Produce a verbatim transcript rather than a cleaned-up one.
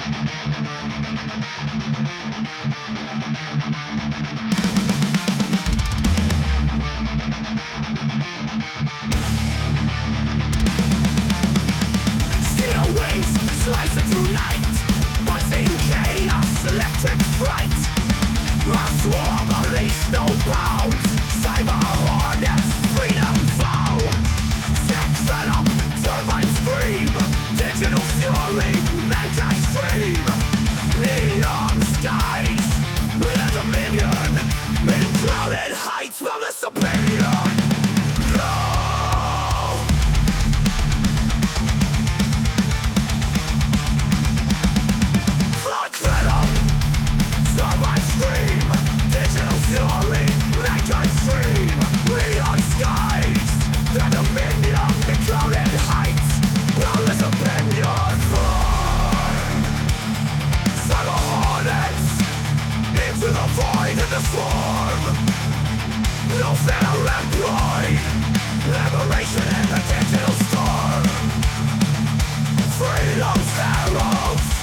Steel wings slicing through night, buzzing chaos, electric fright. A swarm unleashed no bounds, cyber harness, freedom foe. Sex fed up, turbine scream, digital fury, mankind stream. Neon skies, the dominion, in crowded heights from the superior. No! Blood venom, turbine scream, digital fury, mankind stream. Neon skies, the dominion, in crowded heights from the superior. Cyber hornets, into the void and the swarm. No fear employed, liberation in the digital storm. Freedom's arrows